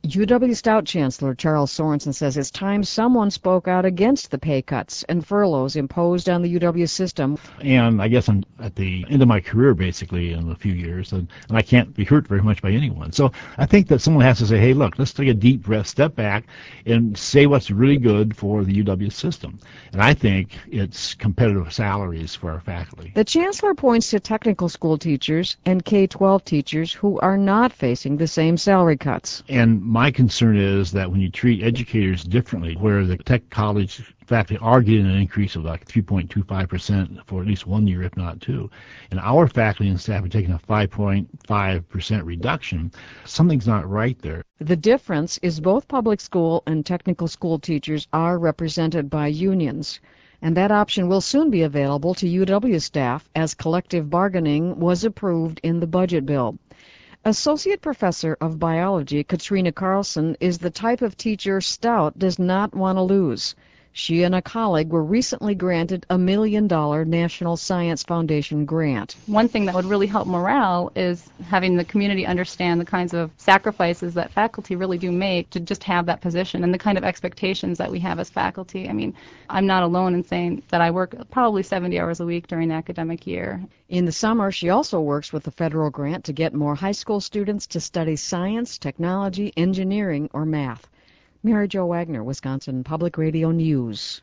UW Stout Chancellor Charles Sorensen says it's time someone spoke out against the pay cuts and furloughs imposed on the UW system. And I guess I'm at the end of my career, basically, in a few years, and I can't be hurt very much by anyone. So I think that someone has to say, hey, look, let's take a deep breath, step back, and say what's really good for the UW system. And I think it's competitive salaries for our faculty. The chancellor points to technical school teachers and K-12 teachers who are not facing the same salary cuts. And my concern is that when you treat educators differently, where the tech college faculty are getting an increase of like 3.25% for at least 1 year, if not two, and our faculty and staff are taking a 5.5% reduction, something's not right there. The difference is both public school and technical school teachers are represented by unions, and that option will soon be available to UW staff as collective bargaining was approved in the budget bill. Associate Professor of Biology Katrina Carlson is the type of teacher Stout does not want to lose. She and a colleague were recently granted a $1 million National Science Foundation grant. One thing that would really help morale is having the community understand the kinds of sacrifices that faculty really do make to just have that position and the kind of expectations that we have as faculty. I mean, I'm not alone in saying that I work probably 70 hours a week during the academic year. In the summer, she also works with the federal grant to get more high school students to study science, technology, engineering, or math. Mary Jo Wagner, Wisconsin Public Radio News.